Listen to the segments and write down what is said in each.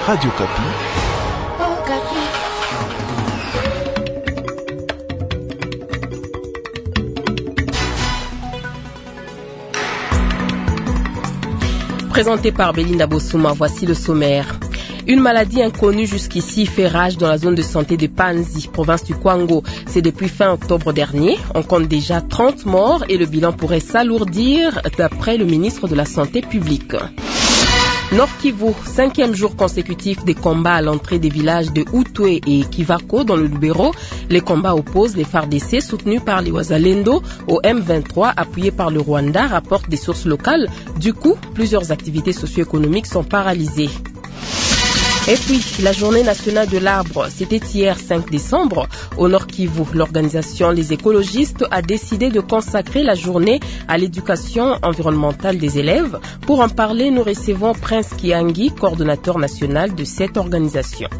Radio Kapi. Présenté par Belinda Bossouma, voici le sommaire. Une maladie inconnue jusqu'ici fait rage dans la zone de santé de Panzi, province du Kwango. C'est depuis fin octobre dernier. On compte déjà 30 morts et le bilan pourrait s'alourdir d'après le ministre de la Santé publique. Nord Kivu, 5e jour consécutif des combats à l'entrée des villages de Outoué et Kivako dans le Lubero. Les combats opposent les FARDC soutenus par les Wazalendo au M23 appuyés par le Rwanda, rapportent des sources locales. Du coup, plusieurs activités socio-économiques sont paralysées. Et puis, la journée nationale de l'arbre, c'était hier 5 décembre. Au Nord Kivu, l'organisation Les Écologistes a décidé de consacrer la journée à l'éducation environnementale des élèves. Pour en parler, nous recevons Prince Kiangi, coordonnateur national de cette organisation.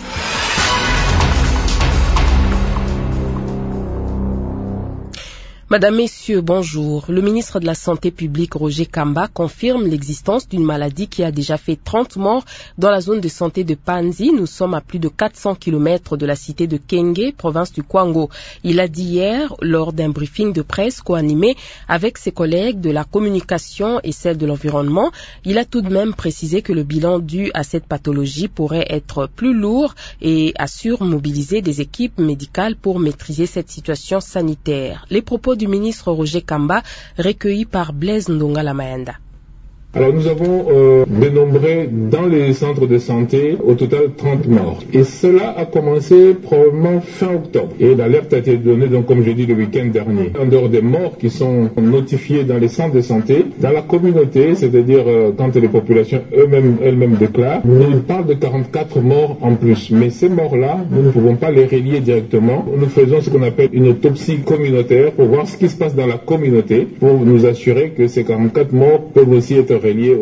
Madame, Messieurs, bonjour. Le ministre de la Santé publique, Roger Kamba, confirme l'existence d'une maladie qui a déjà fait 30 morts dans la zone de santé de Panzi. Nous sommes à plus de 400 km de la cité de Kenge, province du Kwango. Il a dit hier, lors d'un briefing de presse co-animé avec ses collègues de la communication et celle de l'environnement, il a tout de même précisé que le bilan dû à cette pathologie pourrait être plus lourd et assure mobiliser des équipes médicales pour maîtriser cette situation sanitaire. Les propos du ministre Roger Kamba, recueilli par Blaise Ndonga Lamayanda. Alors nous avons dénombré dans les centres de santé au total 30 morts. Et cela a commencé probablement fin octobre. Et l'alerte a été donnée, donc, comme je dis, le week-end dernier. En dehors des morts qui sont notifiés dans les centres de santé, dans la communauté, c'est-à-dire quand les populations elles-mêmes déclarent, on parle de 44 morts en plus. Mais ces morts-là, nous ne pouvons pas les relier directement. Nous faisons ce qu'on appelle une autopsie communautaire pour voir ce qui se passe dans la communauté, pour nous assurer que ces 44 morts peuvent aussi être reliés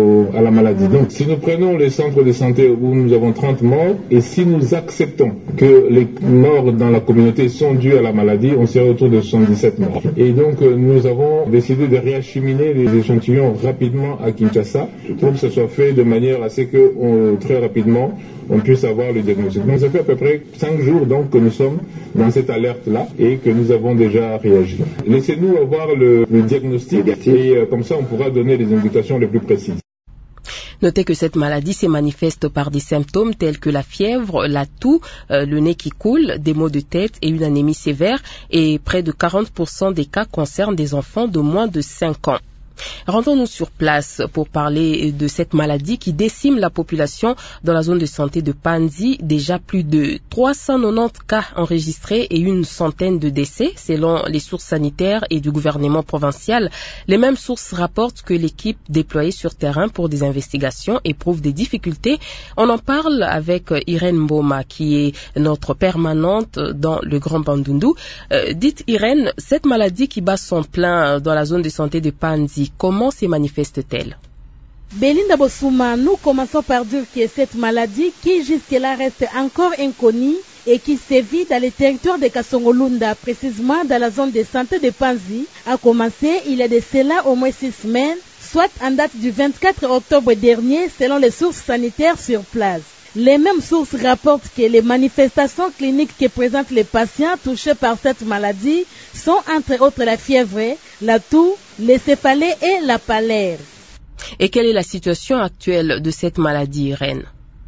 à la maladie. Donc, si nous prenons les centres de santé où nous avons 30 morts, et si nous acceptons que les morts dans la communauté sont dus à la maladie, on serait autour de 77 morts. Et donc, nous avons décidé de réacheminer les échantillons rapidement à Kinshasa pour que ce soit fait de manière à ce que, très rapidement, on puisse avoir le diagnostic. Donc, ça fait à peu près 5 jours donc, que nous sommes dans cette alerte-là et que nous avons déjà réagi. Laissez-nous avoir le diagnostic et comme ça, on pourra donner les indications les plus précises. Notez que cette maladie se manifeste par des symptômes tels que la fièvre, la toux, le nez qui coule, des maux de tête et une anémie sévère, et près de 40% des cas concernent des enfants de moins de 5 ans. Rendons-nous sur place pour parler de cette maladie qui décime la population dans la zone de santé de Panzi. Déjà plus de 390 cas enregistrés et une centaine de décès selon les sources sanitaires et du gouvernement provincial. Les mêmes sources rapportent que l'équipe déployée sur terrain pour des investigations éprouve des difficultés. On en parle avec Irène Mboma qui est notre permanente dans le Grand Bandundu. Dites Irène, cette maladie qui bat son plein dans la zone de santé de Panzi, comment se manifeste-t-elle? Belinda Bossouma, nous commençons par dire que cette maladie, qui jusque-là reste encore inconnue et qui sévit dans les territoires de Kasongolunda, précisément dans la zone de santé de Panzi, a commencé il y a de cela au moins 6 semaines, soit en date du 24 octobre dernier, selon les sources sanitaires sur place. Les mêmes sources rapportent que les manifestations cliniques que présentent les patients touchés par cette maladie sont entre autres la fièvre, la toux, les céphalées et la palaire. Et quelle est la situation actuelle de cette maladie, Irène?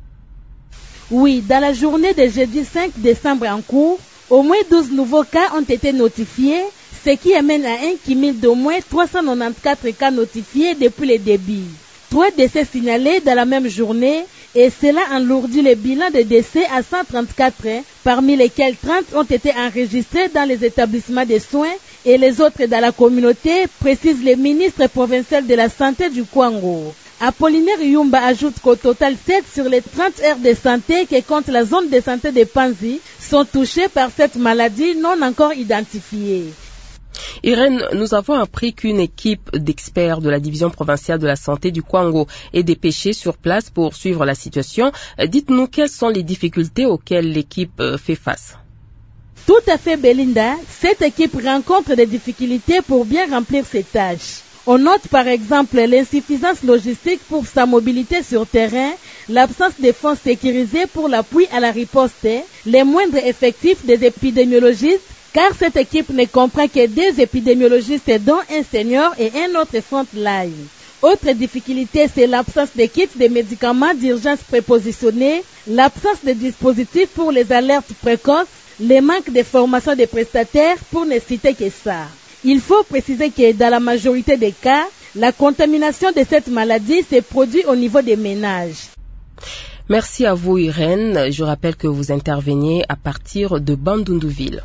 Oui, dans la journée de jeudi 5 décembre en cours, au moins 12 nouveaux cas ont été notifiés, ce qui amène à un cumul d'au moins 394 cas notifiés depuis le début. 3 décès signalés dans la même journée, et cela alourdit le bilan de décès à 134, parmi lesquels 30 ont été enregistrés dans les établissements de soins et les autres dans la communauté, précise le ministre provincial de la Santé du Kwango. Apollinaire Yumba ajoute qu'au total 7 sur les 30 aires de santé qui comptent la zone de santé de Panzi sont touchées par cette maladie non encore identifiée. Irène, nous avons appris qu'une équipe d'experts de la division provinciale de la santé du Kwango est dépêchée sur place pour suivre la situation. Dites-nous quelles sont les difficultés auxquelles l'équipe fait face. Tout à fait, Belinda. Cette équipe rencontre des difficultés pour bien remplir ses tâches. On note par exemple l'insuffisance logistique pour sa mobilité sur terrain, l'absence de fonds sécurisés pour l'appui à la riposte, les moindres effectifs des épidémiologistes, car cette équipe ne comprend que 2 épidémiologistes dont un senior et un autre frontline. Autre difficulté, c'est l'absence de kits de médicaments d'urgence prépositionnés, l'absence de dispositifs pour les alertes précoces, le manque de formation des prestataires pour ne citer que ça. Il faut préciser que dans la majorité des cas, la contamination de cette maladie se produit au niveau des ménages. Merci à vous Irène. Je rappelle que vous interveniez à partir de Bandundouville.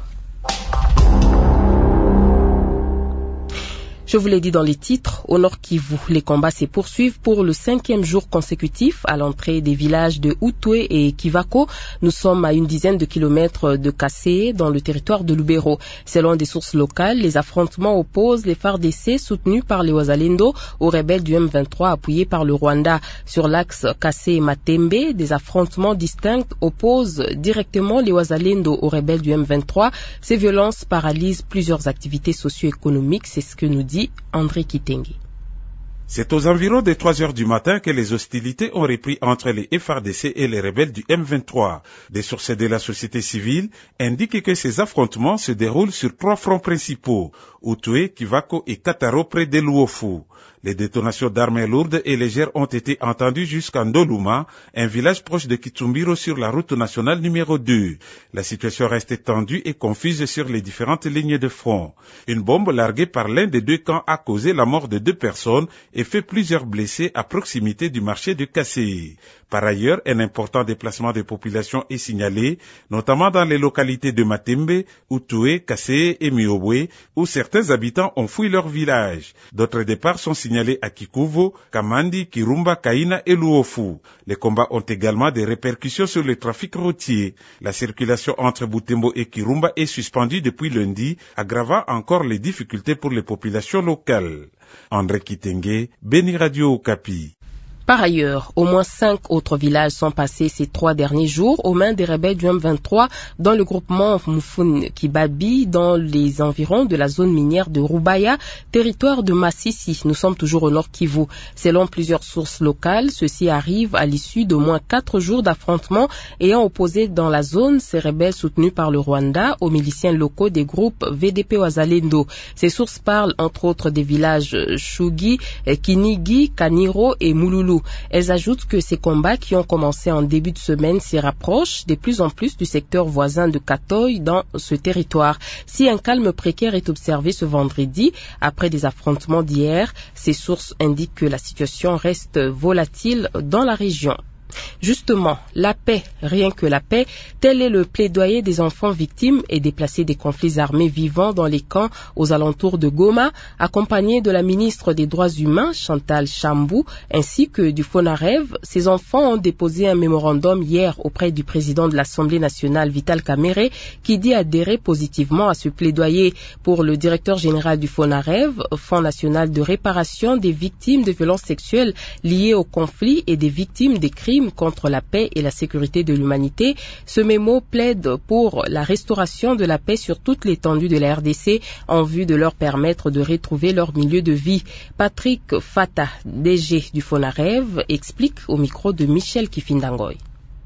Je vous l'ai dit dans les titres, au Nord Kivu, les combats se poursuivent pour le 5e jour consécutif à l'entrée des villages de Outoué et Kivako. Nous sommes à une dizaine de kilomètres de Kassé, dans le territoire de Lubero. Selon des sources locales, les affrontements opposent les FARDC soutenus par les Wazalendo aux rebelles du M23 appuyés par le Rwanda. Sur l'axe Kassé-Matembe, des affrontements distincts opposent directement les Wazalendo aux rebelles du M23. Ces violences paralysent plusieurs activités socio-économiques, c'est ce que nous dit André Kitenge. C'est aux environs des 3 heures du matin que les hostilités ont repris entre les FARDC et les rebelles du M23. Des sources de la société civile indiquent que ces affrontements se déroulent sur 3 fronts principaux, Outoué, Kivako et Kataro près de Luofu. Les détonations d'armes lourdes et légères ont été entendues jusqu'à Ndoluma, un village proche de Kitsumbiro sur la route nationale numéro 2. La situation reste tendue et confuse sur les différentes lignes de front. Une bombe larguée par l'un des 2 camps a causé la mort de 2 personnes et fait plusieurs blessés à proximité du marché de Kassé. Par ailleurs, un important déplacement de population est signalé, notamment dans les localités de Matembe, Outoué, Kassé et Miobwe, où certains habitants ont fui leur village. D'autres départs sont signalés à Kikuvo, Kamandi, Kirumba, Kaina et Luofu. Les combats ont également des répercussions sur le trafic routier. La circulation entre Butembo et Kirumba est suspendue depuis lundi, aggravant encore les difficultés pour les populations locales. André Kitenge, Beni Radio Okapi. Par ailleurs, au moins 5 autres villages sont passés ces 3 derniers jours aux mains des rebelles du M23 dans le groupement Mufun Kibabi dans les environs de la zone minière de Rubaya, territoire de Massissi. Nous sommes toujours au Nord Kivu. Selon plusieurs sources locales, ceci arrive à l'issue d'au moins 4 jours d'affrontements ayant opposé dans la zone ces rebelles soutenus par le Rwanda aux miliciens locaux des groupes VDP Wazalendo. Ces sources parlent entre autres des villages Shugi, Kinigi, Kaniro et Mululu. Elles ajoutent que ces combats qui ont commencé en début de semaine s'y rapprochent de plus en plus du secteur voisin de Katoy dans ce territoire. Si un calme précaire est observé ce vendredi, après des affrontements d'hier, ces sources indiquent que la situation reste volatile dans la région. Justement, la paix, rien que la paix, tel est le plaidoyer des enfants victimes et déplacés des conflits armés vivant dans les camps aux alentours de Goma, accompagnés de la ministre des Droits humains, Chantal Chambou, ainsi que du FONAREV. Ces enfants ont déposé un mémorandum hier auprès du président de l'Assemblée nationale, Vital Kamerhe, qui dit adhérer positivement à ce plaidoyer. Pour le directeur général du FONAREV, Fonds national de réparation des victimes de violences sexuelles liées au conflit et des victimes des crimes contre la paix et la sécurité de l'humanité, ce mémo plaide pour la restauration de la paix sur toute l'étendue de la RDC en vue de leur permettre de retrouver leur milieu de vie. Patrick Fata, DG du FONAREV, explique au micro de Michel Kifindangoy.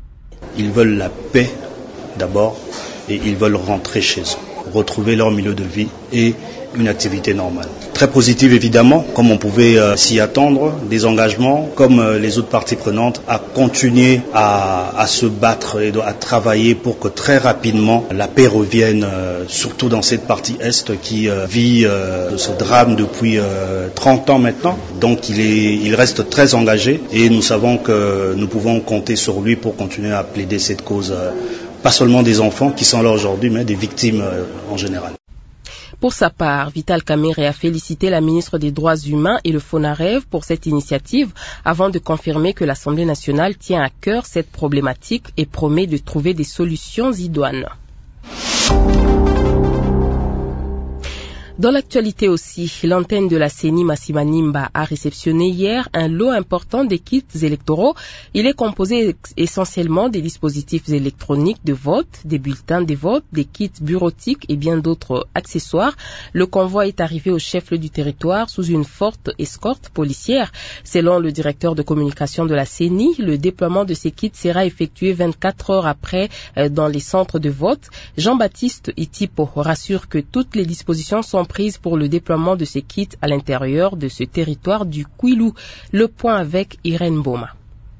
Ils veulent la paix d'abord et ils veulent rentrer chez eux, retrouver leur milieu de vie et une activité normale. Très positive évidemment, comme on pouvait s'y attendre, des engagements comme les autres parties prenantes à continuer à se battre et à travailler pour que très rapidement la paix revienne, surtout dans cette partie Est qui vit ce drame depuis 30 ans maintenant. Donc il reste très engagé et nous savons que nous pouvons compter sur lui pour continuer à plaider cette cause, pas seulement des enfants qui sont là aujourd'hui, mais des victimes en général. Pour sa part, Vital Kamerhe a félicité la ministre des Droits humains et le FONAREV pour cette initiative avant de confirmer que l'Assemblée nationale tient à cœur cette problématique et promet de trouver des solutions idoines. Dans l'actualité aussi, l'antenne de la CENI Masimanimba a réceptionné hier un lot important de kits électoraux. Il est composé essentiellement des dispositifs électroniques de vote, des bulletins de vote, des kits bureautiques et bien d'autres accessoires. Le convoi est arrivé au chef-lieu du territoire sous une forte escorte policière. Selon le directeur de communication de la CENI, le déploiement de ces kits sera effectué 24 heures après dans les centres de vote. Jean-Baptiste Itipo rassure que toutes les dispositions sont prises pour le déploiement de ces kits à l'intérieur de ce territoire du Kwilu. Le point avec Irène Boma.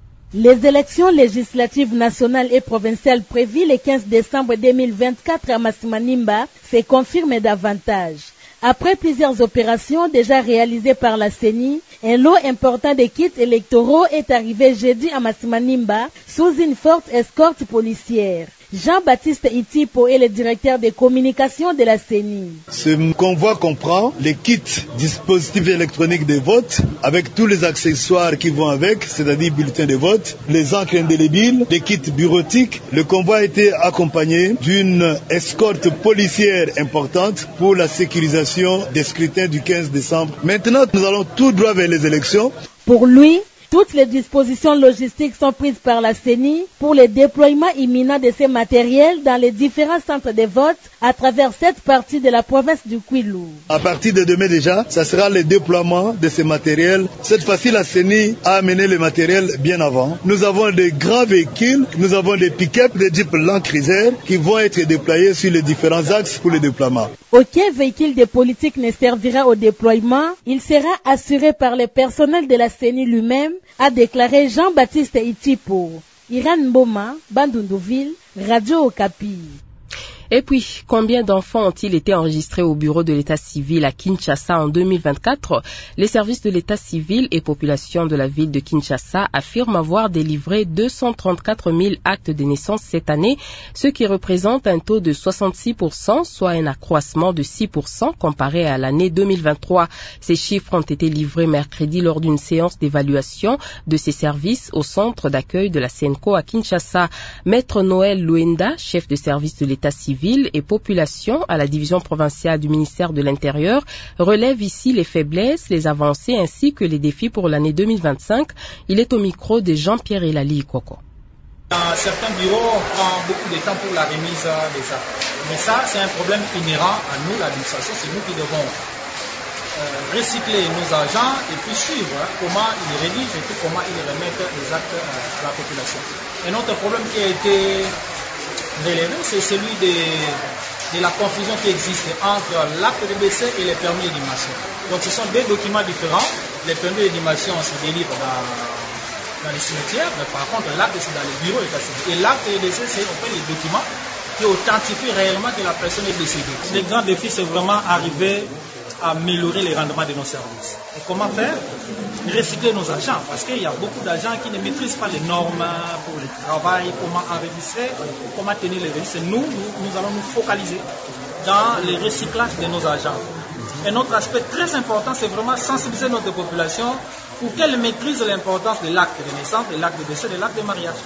Les élections législatives nationales et provinciales prévues le 15 décembre 2024 à Masimanimba se confirment davantage. Après plusieurs opérations déjà réalisées par la CENI, un lot important de kits électoraux est arrivé jeudi à Masimanimba sous une forte escorte policière. Jean-Baptiste Itipo est le directeur de communication de la CENI. Ce convoi comprend les kits dispositifs électroniques de vote avec tous les accessoires qui vont avec, c'est-à-dire bulletins de vote, les encres indélébiles, les kits bureautiques. Le convoi a été accompagné d'une escorte policière importante pour la sécurisation des scrutins du 15 décembre. Maintenant, nous allons tout droit vers les élections. Pour lui, toutes les dispositions logistiques sont prises par la CENI pour le déploiement imminent de ces matériels dans les différents centres de vote à travers cette partie de la province du Kwilu. À partir de demain déjà, ça sera le déploiement de ces matériels. Cette fois-ci, la CENI a amené le matériel bien avant. Nous avons des grands véhicules, nous avons des pick-up, des Jeep Land Cruiser qui vont être déployés sur les différents axes pour le déploiement. Aucun véhicule de politique ne servira au déploiement. Il sera assuré par le personnel de la CENI lui-même, a déclaré Jean-Baptiste Itipo. Irène Boma, Bandundouville, Radio Okapi. Et puis, combien d'enfants ont-ils été enregistrés au bureau de l'état civil à Kinshasa en 2024? Les services de l'état civil et population de la ville de Kinshasa affirment avoir délivré 234 000 actes de naissance cette année, ce qui représente un taux de 66%, soit un accroissement de 6% comparé à l'année 2023. Ces chiffres ont été livrés mercredi lors d'une séance d'évaluation de ces services au centre d'accueil de la CENCO à Kinshasa. Maître Noël Luenda, chef de service de l'état civil et population à la division provinciale du ministère de l'Intérieur, relève ici les faiblesses, les avancées ainsi que les défis pour l'année 2025. Il est au micro de Jean-Pierre Elali Koko. Dans certains bureaux, on prend beaucoup de temps pour la remise des actes. Mais ça, c'est un problème inhérent à nous, l'administration. C'est nous qui devons recycler nos agents et puis suivre comment ils rédigent et puis comment ils remettent les actes à la population. Un autre problème qui a été relevé, c'est celui de la confusion qui existe entre l'acte de décès et les permis d'énumation. Donc ce sont deux documents différents. Les permis d'énumation se délivrent dans les cimetières, mais par contre l'acte c'est dans les bureaux d'état civil. Et l'acte de décès, c'est en fait les documents qui authentifient réellement que la personne est décédée. Le grand défi, c'est vraiment arriver à améliorer les rendements de nos services. Et comment faire? Recycler nos agents, parce qu'il y a beaucoup d'agents qui ne maîtrisent pas les normes pour le travail, comment enregistrer, comment tenir les registres. Nous allons nous focaliser dans le recyclage de nos agents. Un autre aspect très important, c'est vraiment sensibiliser notre population pour qu'elle maîtrise l'importance de l'acte de naissance, de l'acte de décès, de l'acte de mariage.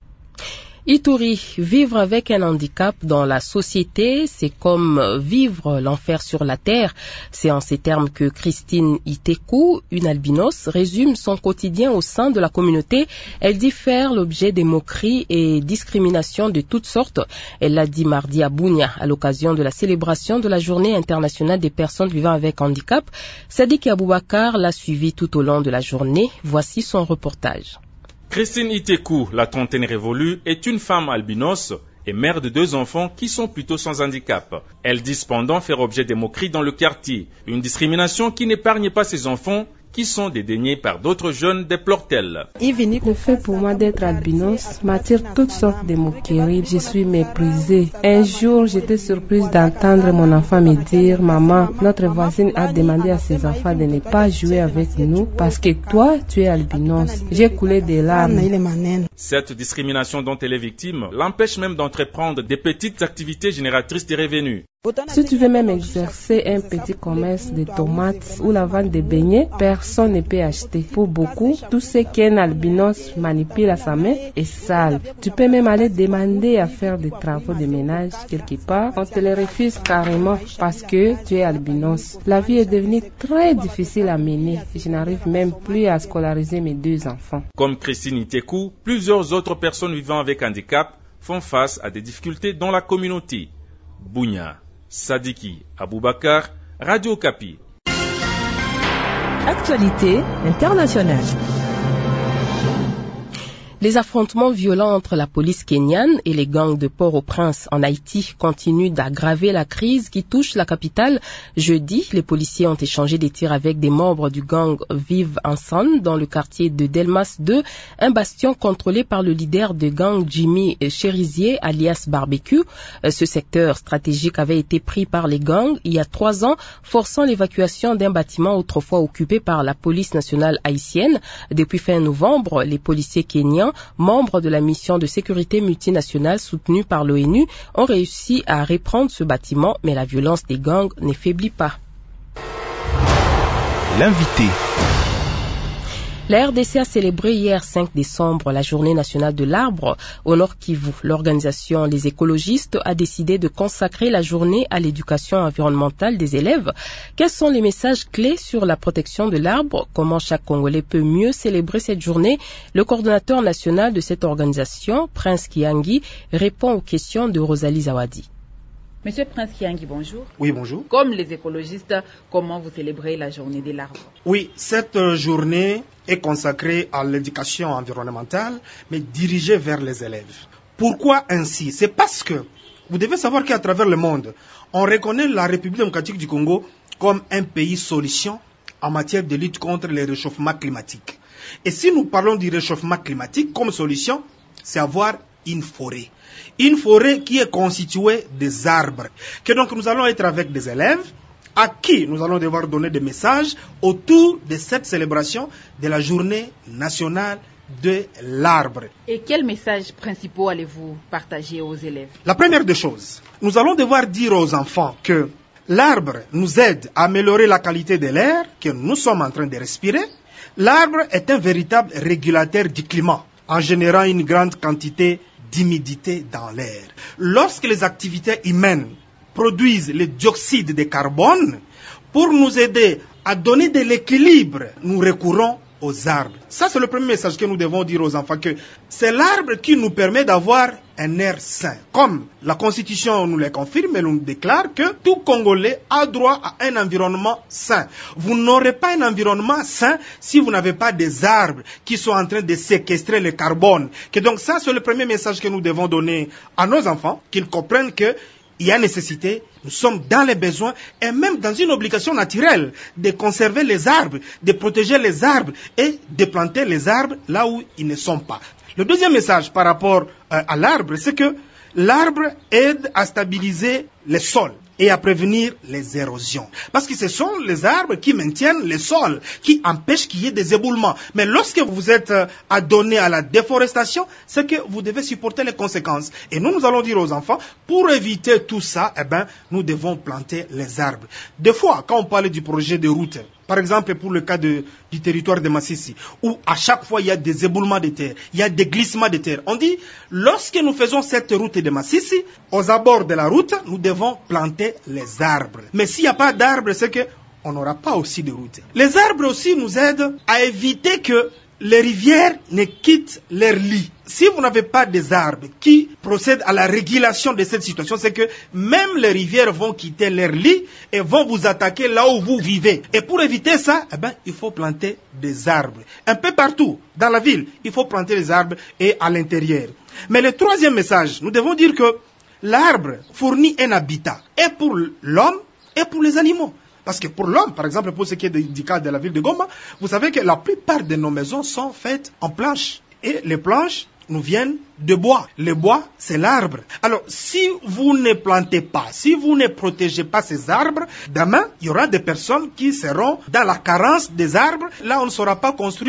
Ituri, vivre avec un handicap dans la société, c'est comme vivre l'enfer sur la terre. C'est en ces termes que Christine Itekou, une albinos, résume son quotidien au sein de la communauté. Elle dit faire l'objet des moqueries et discriminations de toutes sortes. Elle l'a dit mardi à Bunia, à l'occasion de la célébration de la Journée internationale des personnes vivant avec handicap. Sadiq Aboubakar l'a suivi tout au long de la journée. Voici son reportage. Christine Itekou, la trentaine révolue, est une femme albinos et mère de 2 enfants qui sont plutôt sans handicap. Elle dit cependant faire objet des moqueries dans le quartier, une discrimination qui n'épargne pas ses enfants, qui sont dédaignés par d'autres jeunes, déplore-t-elle. Le fait pour moi d'être albinos m'attire toutes sortes de moqueries. Je suis méprisée. Un jour, j'étais surprise d'entendre mon enfant me dire « Maman, notre voisine a demandé à ses enfants de ne pas jouer avec nous parce que toi, tu es albinos. » J'ai coulé des larmes. Cette discrimination dont elle est victime l'empêche même d'entreprendre des petites activités génératrices de revenus. Si tu veux même exercer un petit commerce de tomates ou la vente de beignets, personne ne peut acheter. Pour beaucoup, tout ce qu'un albinos manipule à sa main est sale. Tu peux même aller demander à faire des travaux de ménage quelque part. On te les refuse carrément parce que tu es albinos. La vie est devenue très difficile à mener. Je n'arrive même plus à scolariser mes 2 enfants. Comme Christine Itekou, plusieurs autres personnes vivant avec handicap font face à des difficultés dans la communauté. Bounia, Sadiki, Aboubakar, Radio Okapi. Actualité internationale. Les affrontements violents entre la police kenyane et les gangs de Port-au-Prince en Haïti continuent d'aggraver la crise qui touche la capitale. Jeudi, les policiers ont échangé des tirs avec des membres du gang Vive Ensemble dans le quartier de Delmas 2, un bastion contrôlé par le leader de gang Jimmy Cherizier, alias Barbecue. Ce secteur stratégique avait été pris par les gangs il y a 3 ans, forçant l'évacuation d'un bâtiment autrefois occupé par la police nationale haïtienne. Depuis fin novembre, les policiers kenyans, membres de la mission de sécurité multinationale soutenue par l'ONU, ont réussi à reprendre ce bâtiment, mais la violence des gangs ne faiblit pas. L'invité. La RDC a célébré hier 5 décembre la journée nationale de l'arbre au Nord Kivu. L'organisation Les Écologistes a décidé de consacrer la journée à l'éducation environnementale des élèves. Quels sont les messages clés sur la protection de l'arbre? Comment chaque Congolais peut mieux célébrer cette journée? Le coordonnateur national de cette organisation, Prince Kiangi, répond aux questions de Rosalie Zawadi. Monsieur Prince Kiangi, bonjour. Oui, bonjour. Comme les écologistes, comment vous célébrez la journée de l'arbre? Oui, cette journée est consacrée à l'éducation environnementale, mais dirigée vers les élèves. Pourquoi ainsi? C'est parce que vous devez savoir qu'à travers le monde, on reconnaît la République démocratique du Congo comme un pays solution en matière de lutte contre le réchauffement climatique. Et si nous parlons du réchauffement climatique comme solution, c'est avoir une forêt. Une forêt qui est constituée des arbres. Que donc nous allons être avec des élèves à qui nous allons devoir donner des messages autour de cette célébration de la journée nationale de l'arbre. Et quels messages principaux allez-vous partager aux élèves? La première des choses, nous allons devoir dire aux enfants que l'arbre nous aide à améliorer la qualité de l'air que nous sommes en train de respirer. L'arbre est un véritable régulateur du climat en générant une grande quantité d'humidité dans l'air. Lorsque les activités humaines produisent le dioxyde de carbone, pour nous aider à donner de l'équilibre, nous recourons aux arbres. Ça, c'est le premier message que nous devons dire aux enfants, que c'est l'arbre qui nous permet d'avoir un air sain. Comme la Constitution nous le confirme et nous déclare que tout Congolais a droit à un environnement sain. Vous n'aurez pas un environnement sain si vous n'avez pas des arbres qui sont en train de séquestrer le carbone. Que donc ça, c'est le premier message que nous devons donner à nos enfants, qu'ils comprennent que il y a nécessité, nous sommes dans les besoins et même dans une obligation naturelle de conserver les arbres, de protéger les arbres et de planter les arbres là où ils ne sont pas. Le deuxième message par rapport à l'arbre, c'est que l'arbre aide à stabiliser les sols et à prévenir les érosions. Parce que ce sont les arbres qui maintiennent les sols, qui empêchent qu'il y ait des éboulements. Mais lorsque vous êtes adonné à la déforestation, c'est que vous devez supporter les conséquences. Et nous allons dire aux enfants, pour éviter tout ça, nous devons planter les arbres. Des fois, quand on parle du projet de route, par exemple pour le cas du territoire de Massissi, où à chaque fois il y a des éboulements de terre, il y a des glissements de terre. On dit, lorsque nous faisons cette route de Massissi, aux abords de la route, nous devons planter les arbres. Mais s'il n'y a pas d'arbres, c'est qu'on n'aura pas aussi de route. Les arbres aussi nous aident à éviter que les rivières ne quittent leur lit. Si vous n'avez pas des arbres qui procèdent à la régulation de cette situation, c'est que même les rivières vont quitter leur lit et vont vous attaquer là où vous vivez. Et pour éviter ça, il faut planter des arbres. Un peu partout dans la ville, il faut planter des arbres et à l'intérieur. Mais le troisième message, nous devons dire que l'arbre fournit un habitat et pour l'homme et pour les animaux. Parce que pour l'homme, par exemple, pour ce qui est du cas de la ville de Goma, vous savez que la plupart de nos maisons sont faites en planches. Et les planches nous viennent de bois. Le bois, c'est l'arbre. Alors, si vous ne plantez pas, si vous ne protégez pas ces arbres, demain, il y aura des personnes qui seront dans la carence des arbres. Là, on ne saura pas construire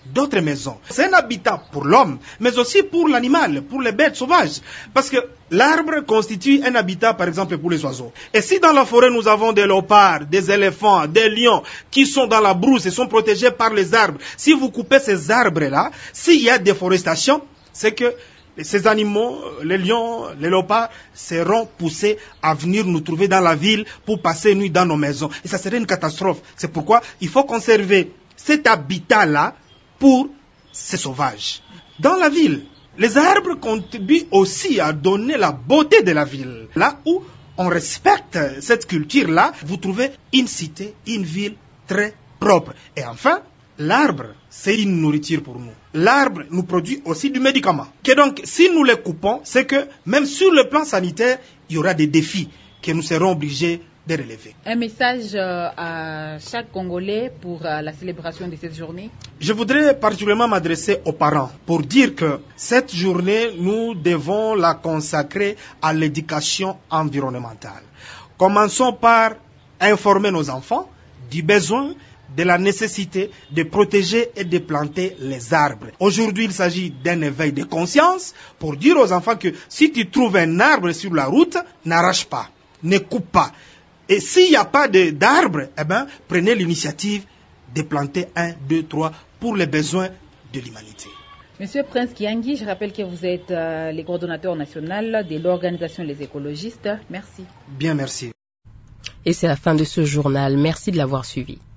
d'autres maisons. C'est un habitat pour l'homme, mais aussi pour l'animal, pour les bêtes sauvages. Parce que l'arbre constitue un habitat, par exemple, pour les oiseaux. Et si dans la forêt, nous avons des léopards, des éléphants, des lions qui sont dans la brousse et sont protégés par les arbres, si vous coupez ces arbres-là, s'il y a déforestation, c'est que ces animaux, les lions, les léopards, seront poussés à venir nous trouver dans la ville pour passer nuit dans nos maisons. Et ça serait une catastrophe. C'est pourquoi il faut conserver cet habitat-là pour ces sauvages. Dans la ville, les arbres contribuent aussi à donner la beauté de la ville. Là où on respecte cette culture-là, vous trouvez une cité, une ville très propre. Et enfin, l'arbre, c'est une nourriture pour nous. L'arbre nous produit aussi du médicament. Et donc, si nous les coupons, c'est que même sur le plan sanitaire, il y aura des défis que nous serons obligés de relever. Un message à chaque Congolais pour la célébration de cette journée? Je voudrais particulièrement m'adresser aux parents pour dire que cette journée, nous devons la consacrer à l'éducation environnementale. Commençons par informer nos enfants du besoin, de la nécessité de protéger et de planter les arbres. Aujourd'hui, il s'agit d'un éveil de conscience pour dire aux enfants que si tu trouves un arbre sur la route, n'arrache pas, ne coupe pas. Et s'il n'y a pas d'arbre, eh ben, prenez l'initiative de planter 1, 2, 3 pour les besoins de l'humanité. Monsieur Prince Kiangi, je rappelle que vous êtes le coordonnateur national de l'organisation Les Écologistes. Merci. Bien, merci. Et c'est la fin de ce journal. Merci de l'avoir suivi.